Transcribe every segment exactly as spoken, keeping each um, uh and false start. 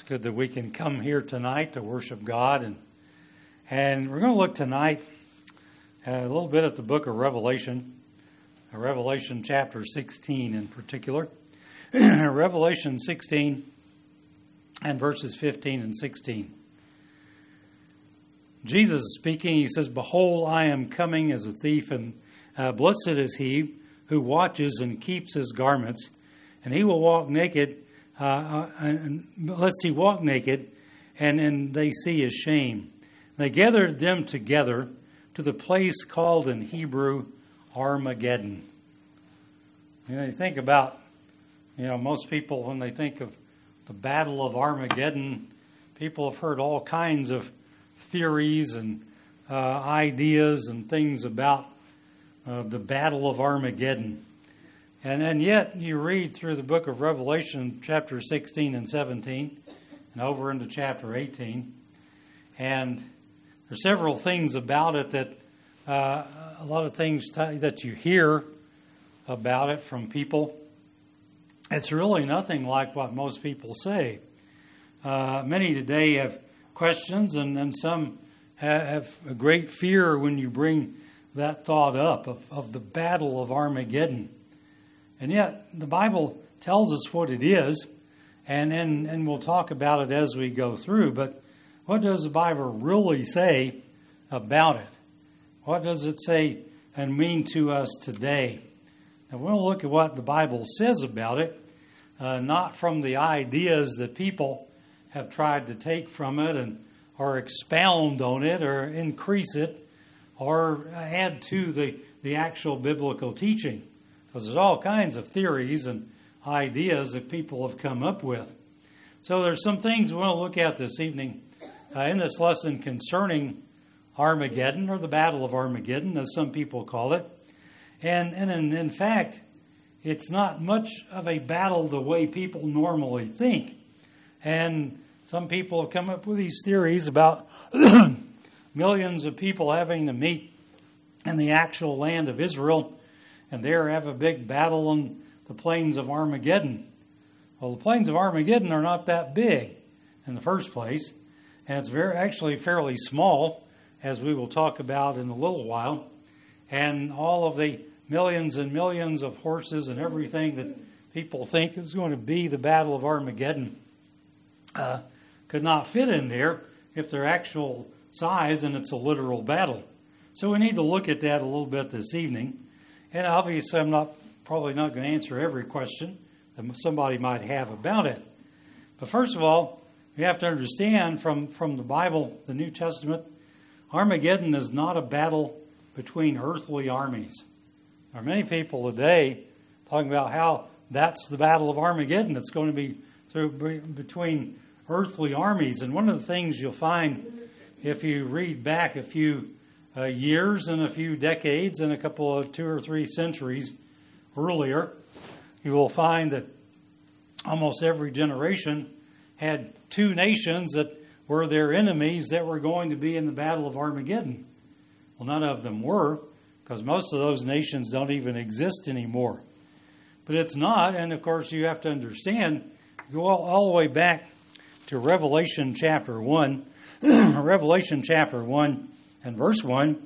good that we can come here tonight to worship God. And and we're going to look tonight uh, a little bit at the book of Revelation, uh, Revelation chapter sixteen in particular. Revelation sixteen and verses fifteen and sixteen. Jesus is speaking. He says, "Behold, I am coming as a thief, and uh, blessed is he who watches and keeps his garments, and he will walk naked, uh, and lest he walk naked, and, and they see his shame. They gathered them together to the place called in Hebrew Armageddon." You know, you think about, you know, most people, when they think of the Battle of Armageddon, people have heard all kinds of theories and uh, ideas and things about uh, the Battle of Armageddon. And, and yet you read through the book of Revelation, chapter sixteen and seventeen, and over into chapter eighteen, and there's several things about it that, uh, a lot of things t- that you hear about it from people. It's really nothing like what most people say. Uh, many today have questions, and, and some have, have a great fear when you bring that thought up of, of the Battle of Armageddon. And yet, the Bible tells us what it is, and, and, and we'll talk about it as we go through. But what does the Bible really say about it? What does it say and mean to us today? Now, we'll look at what the Bible says about it, uh, not from the ideas that people have tried to take from it and or expound on it or increase it or add to the, the actual biblical teaching. Because there's all kinds of theories and ideas that people have come up with. So there's some things we want to look at this evening uh, in this lesson concerning Armageddon, or the Battle of Armageddon, as some people call it. And, and in, in fact, it's not much of a battle the way people normally think. And some people have come up with these theories about millions of people having to meet in the actual land of Israel and there have a big battle on the plains of Armageddon. Well, the plains of Armageddon are not that big in the first place, and it's very actually fairly small, as we will talk about in a little while. And all of the millions and millions of horses and everything that people think is going to be the Battle of Armageddon uh, could not fit in there if they're actual size and it's a literal battle. So we need to look at that a little bit this evening. And obviously I'm not probably not going to answer every question that somebody might have about it. But first of all, we have to understand from, from the Bible, the New Testament, Armageddon is not a battle between earthly armies. There are many people today talking about how that's the Battle of Armageddon. It's going to be through between earthly armies. And one of the things you'll find if you read back a few uh, years and a few decades and a couple of two or three centuries earlier, you will find that almost every generation had two nations that were their enemies that were going to be in the Battle of Armageddon. Well, none of them were, because most of those nations don't even exist anymore. But it's not, and of course you have to understand, go all, all the way back to Revelation chapter one, Revelation chapter one and verse one,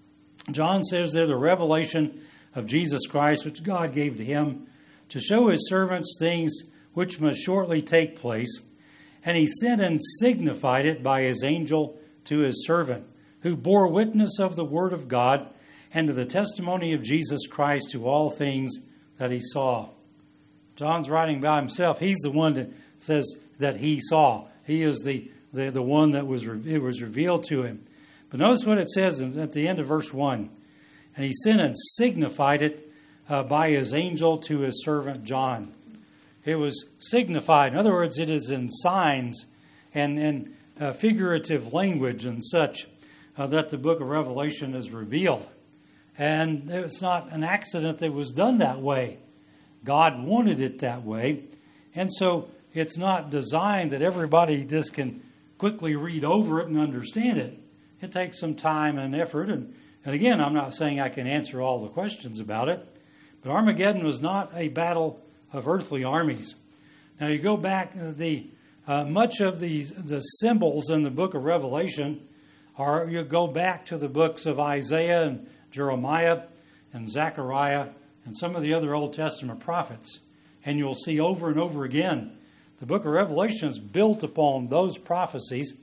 John says there, the revelation of Jesus Christ, which God gave to him, to show his servants things which must shortly take place. And he sent and signified it by his angel to his servant, who bore witness of the word of God and to the testimony of Jesus Christ to all things that he saw. John's writing about himself. He's the one that says that he saw. He is the, the, the one that was it was revealed to him. But notice what it says at the end of verse one. And he sent and signified it uh, by his angel to his servant John. It was signified. In other words, it is in signs and, and uh, figurative language and such uh, that the book of Revelation is revealed. And it's not an accident that it was done that way. God wanted it that way. And so it's not designed that everybody just can quickly read over it and understand it. It takes some time and effort. And, and again, I'm not saying I can answer all the questions about it. But Armageddon was not a battle of earthly armies. Now you go back, the Uh, much of the, the symbols in the book of Revelation are, you go back to the books of Isaiah and Jeremiah and Zechariah and some of the other Old Testament prophets. And you'll see over and over again, the book of Revelation is built upon those prophecies.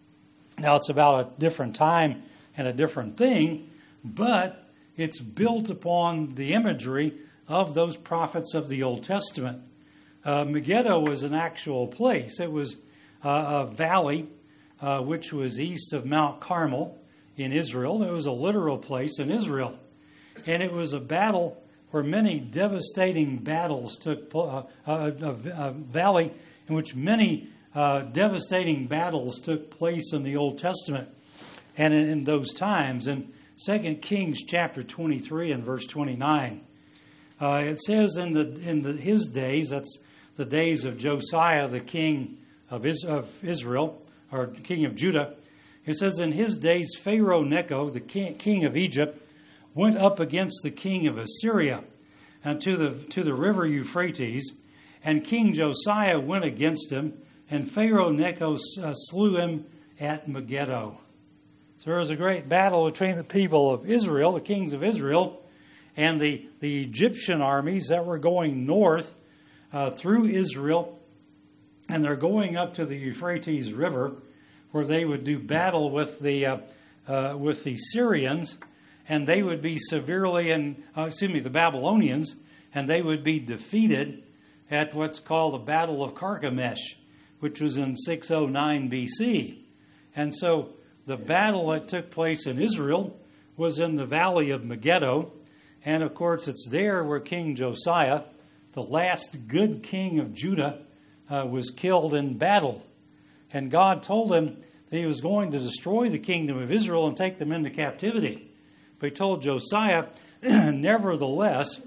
Now, it's about a different time and a different thing, but it's built upon the imagery of those prophets of the Old Testament. Uh, Megiddo was an actual place. It was uh, a valley uh, which was east of Mount Carmel in Israel. It was a literal place in Israel. And it was a battle where many devastating battles took place, uh, a, a, a valley in which many uh, devastating battles took place in the Old Testament and in, in those times. In Second Kings chapter twenty-three and verse twenty-nine, uh, it says in the in the, his days, that's the days of Josiah, the king of, Is, of Israel, or king of Judah, it says, in his days Pharaoh Necho, the king, king of Egypt, went up against the king of Assyria and to the to the river Euphrates, and King Josiah went against him, and Pharaoh Necho uh, slew him at Megiddo. So there was a great battle between the people of Israel, the kings of Israel, and the, the Egyptian armies that were going north uh, through Israel, and they're going up to the Euphrates River, where they would do battle with the uh, uh, with the Syrians, and they would be severely, and uh, excuse me, the Babylonians, and they would be defeated at what's called the Battle of Carchemish, which was in six oh nine B C. And so the battle that took place in Israel was in the valley of Megiddo, and of course it's there where King Josiah, the last good king of Judah, uh, was killed in battle. And God told him that he was going to destroy the kingdom of Israel and take them into captivity. But he told Josiah, nevertheless,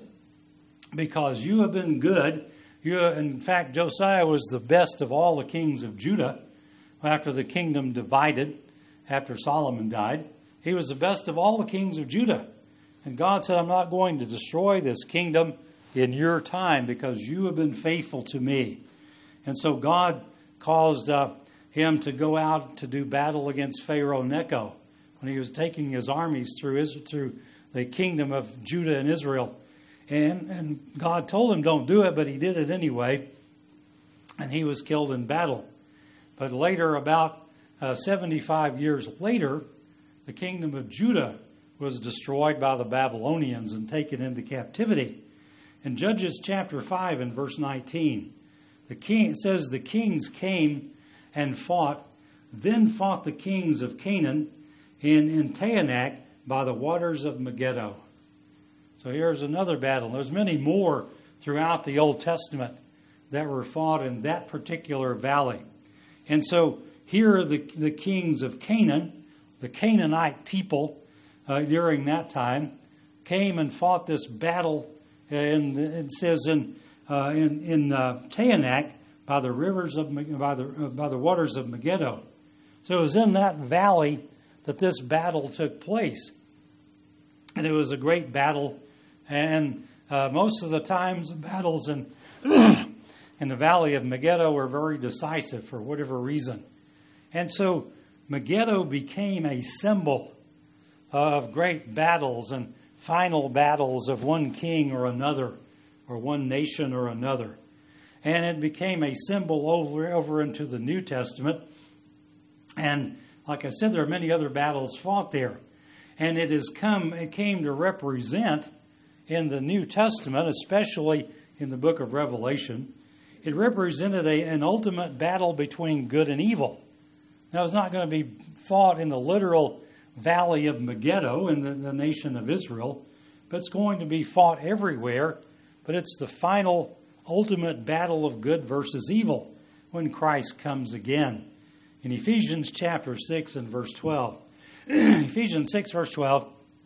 because you have been good, you, in fact, Josiah was the best of all the kings of Judah after the kingdom divided, after Solomon died. He was the best of all the kings of Judah. And God said, I'm not going to destroy this kingdom in your time because you have been faithful to me. And so God caused uh, him to go out to do battle against Pharaoh Necho when he was taking his armies through Israel, through the kingdom of Judah and Israel. And, and God told him don't do it, but he did it anyway. And he was killed in battle. But later, about uh, seventy-five years later, the kingdom of Judah was destroyed by the Babylonians and taken into captivity. In Judges chapter five and verse nineteen, the king, it says, the kings came and fought, then fought the kings of Canaan in, in Taanach by the waters of Megiddo. So here's another battle. There's many more throughout the Old Testament that were fought in that particular valley. And so here are the, the kings of Canaan, the Canaanite people uh, during that time, came and fought this battle, and it says in uh, in, in uh, Taanach by the rivers of by the uh, by the waters of Megiddo. So it was in that valley that this battle took place, and it was a great battle. And uh, most of the times, the battles in in the valley of Megiddo were very decisive for whatever reason. And so Megiddo became a symbol of great battles and final battles of one king or another, or one nation or another. And it became a symbol over, over into the New Testament. And like I said, there are many other battles fought there. And it has come, it came to represent in the New Testament, especially in the book of Revelation, it represented a, an ultimate battle between good and evil. Now, it's not going to be fought in the literal valley of Megiddo in the, the nation of Israel, but it's going to be fought everywhere. But it's the final, ultimate battle of good versus evil when Christ comes again. In Ephesians chapter six and verse twelve, Ephesians six verse twelve,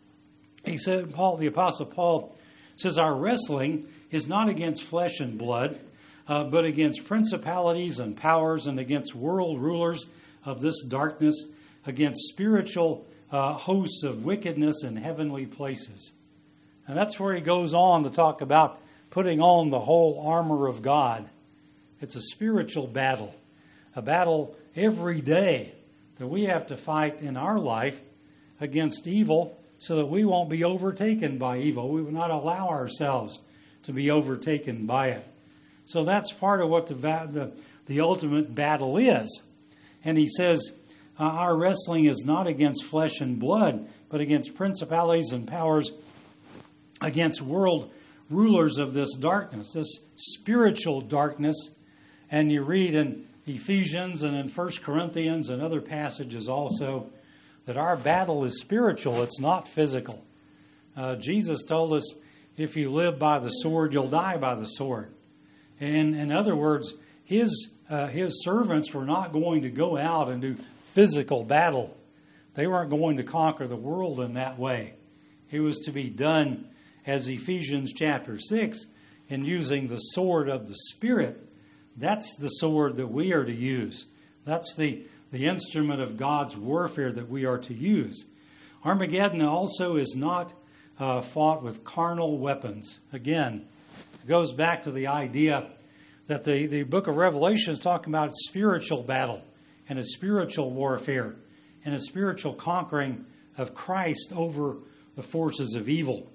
he said, Paul, the Apostle Paul says, our wrestling is not against flesh and blood, uh, but against principalities and powers and against world rulers of this darkness, against spiritual uh, hosts of wickedness in heavenly places. And that's where he goes on to talk about putting on the whole armor of God. It's a spiritual battle. a battle every day that we have to fight in our life against evil so that we won't be overtaken by evil. We will not allow ourselves to be overtaken by it. So that's part of what the the, the ultimate battle is. And he says, uh, our wrestling is not against flesh and blood, but against principalities and powers, against world rulers of this darkness, this spiritual darkness. And you read in Ephesians and in First Corinthians and other passages also that our battle is spiritual. It's not physical. Uh, Jesus told us, if you live by the sword, you'll die by the sword. And in other words, his uh, his servants were not going to go out and do physical battle. They weren't going to conquer the world in that way. It was to be done, as Ephesians chapter six, in using the sword of the Spirit. That's the sword that we are to use. That's the, the instrument of God's warfare that we are to use. Armageddon also is not uh, fought with carnal weapons. Again, it goes back to the idea that the, the book of Revelation is talking about spiritual battle and a spiritual warfare and a spiritual conquering of Christ over the forces of evil.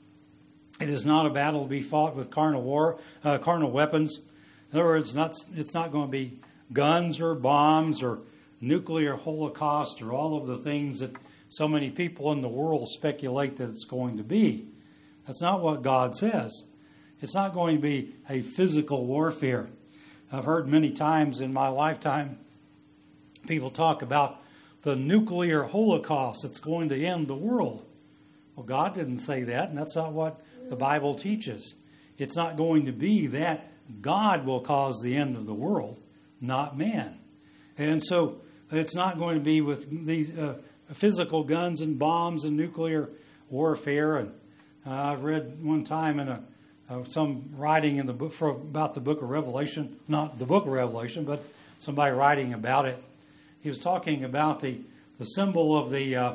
It is not a battle to be fought with carnal war, uh, carnal weapons. In other words, not, it's not going to be guns or bombs or nuclear holocaust or all of the things that so many people in the world speculate that it's going to be. That's not what God says. It's not going to be a physical warfare. I've heard many times in my lifetime people talk about the nuclear holocaust that's going to end the world. Well, God didn't say that, and that's not what the Bible teaches. It's not going to be that. God will cause the end of the world, not man. And so it's not going to be with these uh, physical guns and bombs and nuclear warfare. And uh, I read one time in a uh, some writing in the book for, about the book of Revelation, not the book of Revelation, but somebody writing about it. He was talking about the, the symbol of the, uh,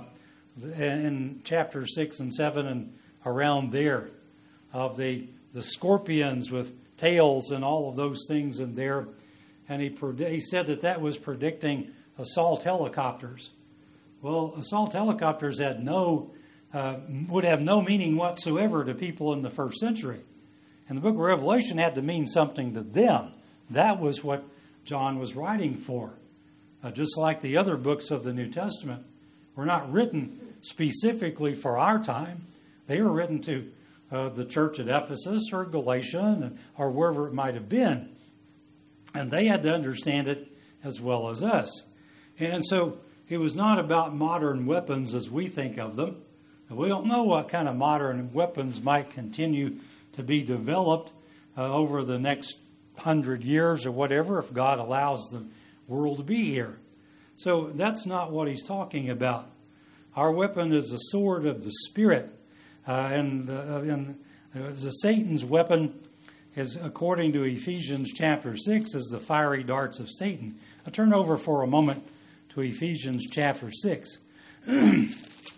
in chapter six and seven and around there, of the, the scorpions with tails and all of those things in there. And he, he said that that was predicting assault helicopters. Well, assault helicopters had no, uh, would have no meaning whatsoever to people in the first century. And the book of Revelation had to mean something to them. That was what John was writing for. Uh, just like the other books of the New Testament were not written specifically for our time. They were written to uh, the church at Ephesus or Galatia or wherever it might have been. And they had to understand it as well as us. And so it was not about modern weapons as we think of them. And we don't know what kind of modern weapons might continue to be developed uh, over the next hundred years or whatever, if God allows the world to be here. So that's not what he's talking about. Our weapon is the sword of the Spirit. Uh, and uh, and uh, the Satan's weapon is, according to Ephesians chapter six, is the fiery darts of Satan. I'll turn over for a moment to Ephesians chapter six. In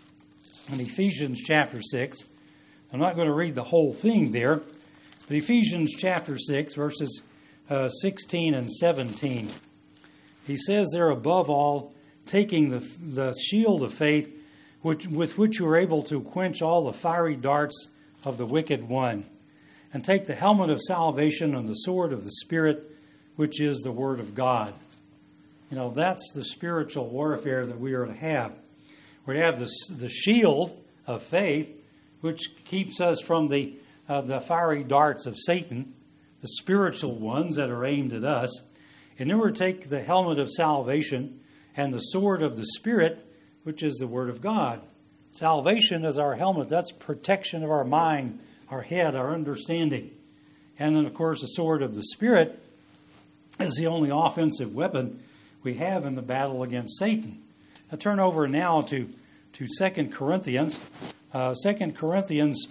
Ephesians chapter six, I'm not going to read the whole thing there, but Ephesians chapter six, verses uh, sixteen and seventeen. He says there, above all, taking the, the shield of faith, which, with which you are able to quench all the fiery darts of the wicked one, and take the helmet of salvation and the sword of the Spirit, which is the Word of God. You know, that's the spiritual warfare that we are to have. We're to have the, the shield of faith, which keeps us from the, uh, the fiery darts of Satan, the spiritual ones that are aimed at us. And then we're to take the helmet of salvation and the sword of the Spirit, which is the Word of God. Salvation is our helmet. That's protection of our mind, our head, our understanding. And then, of course, the sword of the Spirit is the only offensive weapon we have in the battle against Satan. I turn over now to, to Second Corinthians. Uh, Second Corinthians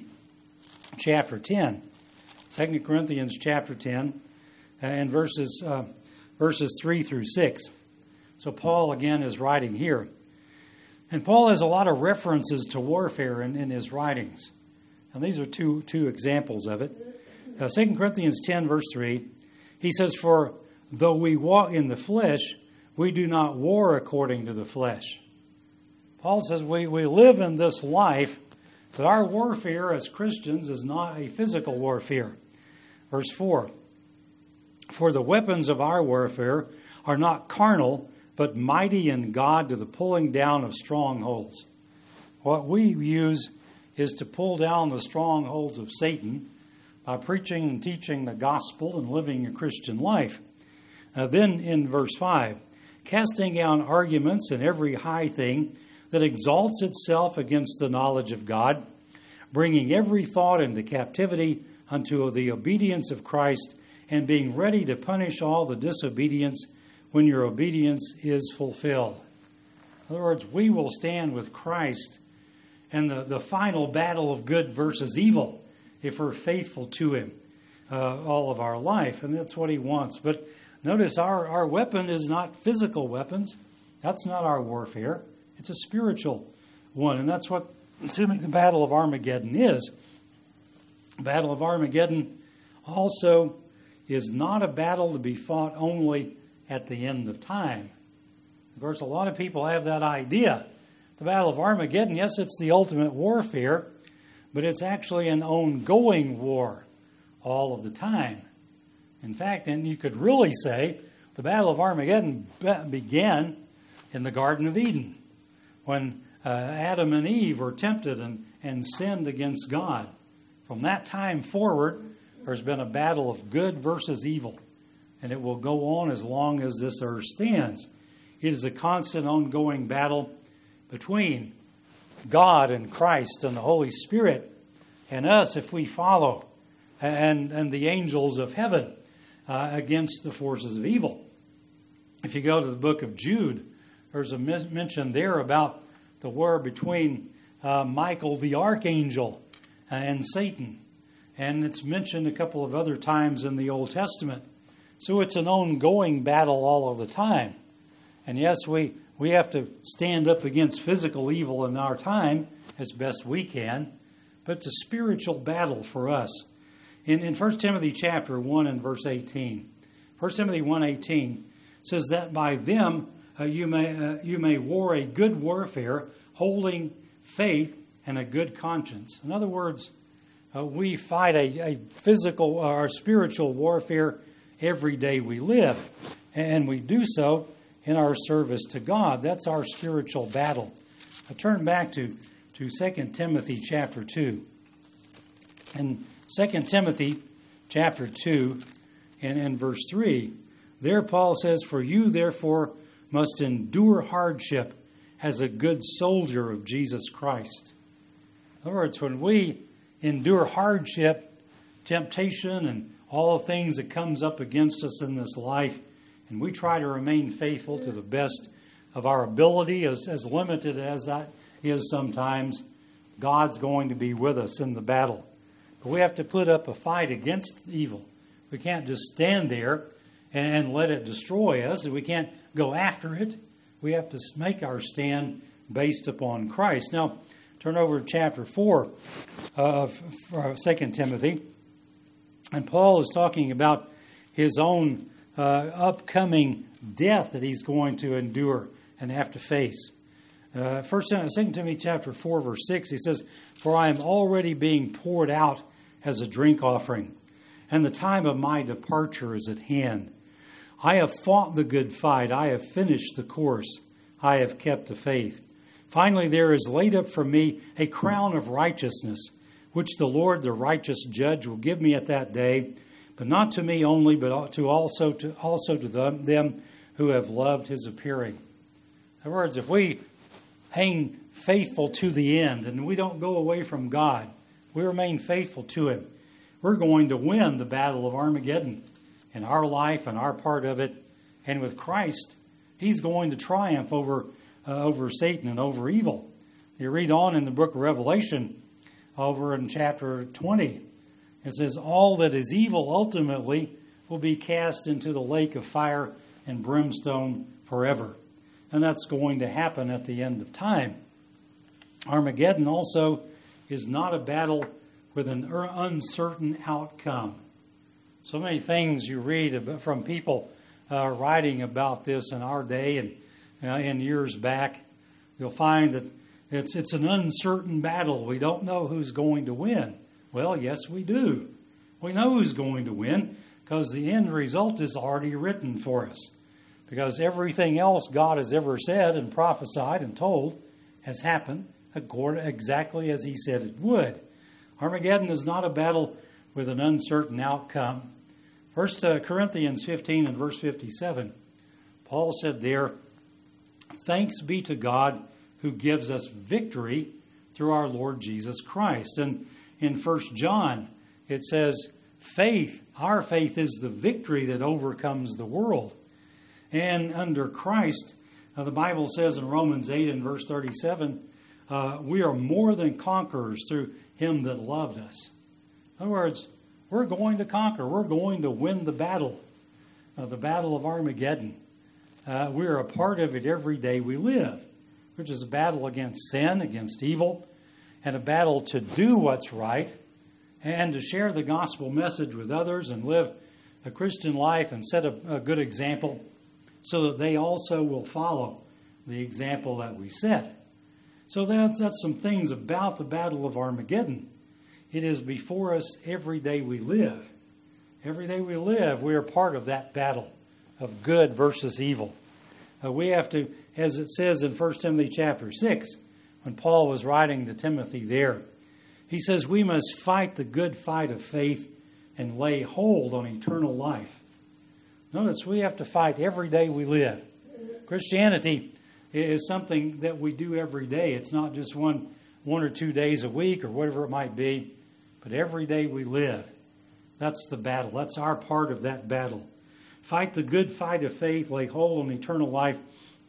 chapter ten. Second Corinthians chapter ten and verses, uh, verses three through six. So Paul, again, is writing here. And Paul has a lot of references to warfare in, in his writings. And these are two, two examples of it. Uh, Second Corinthians ten, verse three, he says, For though we walk in the flesh, we do not war according to the flesh. Paul says we, we live in this life, but our warfare as Christians is not a physical warfare. Verse four, for the weapons of our warfare are not carnal, but mighty in God to the pulling down of strongholds. What we use is to pull down the strongholds of Satan by preaching and teaching the gospel and living a Christian life. Uh, then in verse five, casting down arguments and every high thing that exalts itself against the knowledge of God, bringing every thought into captivity unto the obedience of Christ, and being ready to punish all the disobedience when your obedience is fulfilled. In other words, we will stand with Christ in the, the final battle of good versus evil if we're faithful to Him uh, all of our life. And that's what He wants. But notice our, our weapon is not physical weapons. That's not our warfare. It's a spiritual one. And that's what the Battle of Armageddon is. The Battle of Armageddon also is not a battle to be fought only at the end of time. Of course, a lot of people have that idea. The Battle of Armageddon, yes, it's the ultimate warfare, but it's actually an ongoing war all of the time. In fact, and you could really say the Battle of Armageddon began in the Garden of Eden when uh, Adam and Eve were tempted and, and sinned against God. From that time forward, there's been a battle of good versus evil, and it will go on as long as this earth stands. It is a constant ongoing battle between God and Christ and the Holy Spirit and us if we follow, and, and the angels of heaven uh, against the forces of evil. If you go to the book of Jude, there's a mention there about the war between uh, Michael the archangel and Satan. And it's mentioned a couple of other times in the Old Testament. So it's an ongoing battle all of the time. And yes, we, we have to stand up against physical evil in our time as best we can. But it's a spiritual battle for us. In, in First Timothy chapter one and verse eighteen, First Timothy one eighteen says that by them uh, you may uh, you may war a good warfare, holding faith and a good conscience. In other words, uh, we fight a, a physical or spiritual warfare every day we live, and we do so in our service to God. That's our spiritual battle. I turn back to, to Second Timothy chapter two. In Second Timothy chapter two and, and verse three, there Paul says, for you therefore must endure hardship as a good soldier of Jesus Christ. In other words, when we endure hardship, temptation, and all the things that comes up against us in this life, and we try to remain faithful to the best of our ability, as, as limited as that is sometimes, God's going to be with us in the battle. But we have to put up a fight against evil. We can't just stand there and let it destroy us, and we can't go after it. We have to make our stand based upon Christ. Now, turn over to chapter four of Second Timothy. And Paul is talking about his own uh, upcoming death that he's going to endure and have to face. Uh, First, Second Timothy chapter four, verse six, he says, for I am already being poured out as a drink offering, and the time of my departure is at hand. I have fought the good fight. I have finished the course. I have kept the faith. Finally, there is laid up for me a crown of righteousness, which the Lord, the righteous judge, will give me at that day, but not to me only, but to also to also to them, them who have loved his appearing. In other words, if we hang faithful to the end and we don't go away from God, we remain faithful to him, we're going to win the battle of Armageddon in our life and our part of it. And with Christ, he's going to triumph over uh, over Satan and over evil. You read on in the book of Revelation, over in chapter twenty, it says, all that is evil ultimately will be cast into the lake of fire and brimstone forever. And that's going to happen at the end of time. Armageddon also is not a battle with an uncertain outcome. So many things you read from people uh, writing about this in our day and uh, in years back, you'll find that it's it's an uncertain battle. We don't know who's going to win. Well, yes, we do. We know who's going to win because the end result is already written for us. Because everything else God has ever said and prophesied and told has happened exactly as He said it would. Armageddon is not a battle with an uncertain outcome. First Corinthians fifteen and verse fifty-seven, Paul said there, "Thanks be to God who gives us victory through our Lord Jesus Christ." And in First John, it says, faith, our faith is the victory that overcomes the world. And under Christ, uh, the Bible says in Romans eight and verse thirty-seven, uh, we are more than conquerors through Him that loved us. In other words, we're going to conquer. We're going to win the battle, uh, the battle of Armageddon. Uh, we're a part of it every day we live, which is a battle against sin, against evil, and a battle to do what's right and to share the gospel message with others and live a Christian life and set a, a good example so that they also will follow the example that we set. So that's, that's some things about the Battle of Armageddon. It is before us every day we live. Every day we live, we are part of that battle of good versus evil. Uh, we have to, as it says in First Timothy chapter six, when Paul was writing to Timothy there, he says, we must fight the good fight of faith and lay hold on eternal life. Notice we have to fight every day we live. Christianity is something that we do every day. It's not just one, one or two days a week or whatever it might be, but every day we live. That's the battle. That's our part of that battle. Fight the good fight of faith, lay hold on eternal life.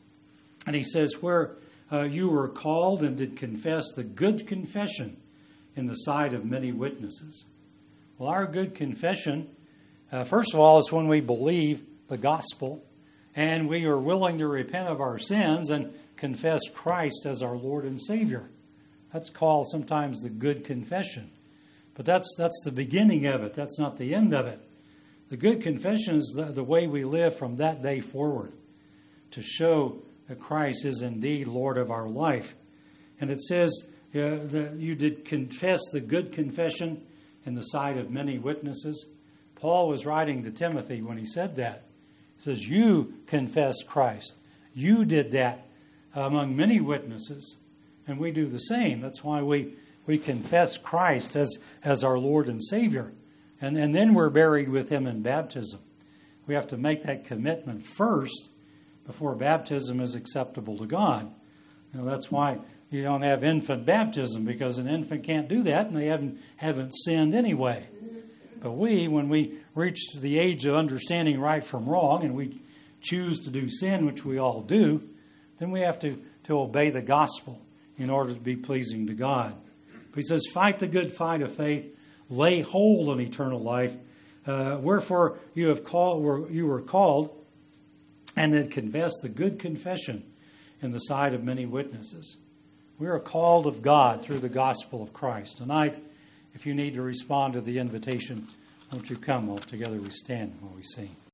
And he says, where uh, you were called and did confess the good confession in the sight of many witnesses. Well, our good confession, uh, first of all, is when we believe the gospel and we are willing to repent of our sins and confess Christ as our Lord and Savior. That's called sometimes the good confession. But that's that's the beginning of it. That's not the end of it. The good confession is the, the way we live from that day forward to show that Christ is indeed Lord of our life. And it says uh, that you did confess the good confession in the sight of many witnesses. Paul was writing to Timothy when he said that. He says, you confessed Christ. You did that among many witnesses. And we do the same. That's why we, we confess Christ as, as our Lord and Savior. And, and then we're buried with Him in baptism. We have to make that commitment first before baptism is acceptable to God. You know, that's why you don't have infant baptism, because an infant can't do that and they haven't, haven't sinned anyway. But we, when we reach the age of understanding right from wrong and we choose to do sin, which we all do, then we have to, to obey the gospel in order to be pleasing to God. But he says, fight the good fight of faith, lay hold on eternal life. Uh, wherefore you have called, were, you were called, and then confess the good confession in the sight of many witnesses. We are called of God through the gospel of Christ. Tonight, if you need to respond to the invitation, won't you come while together we stand while we sing.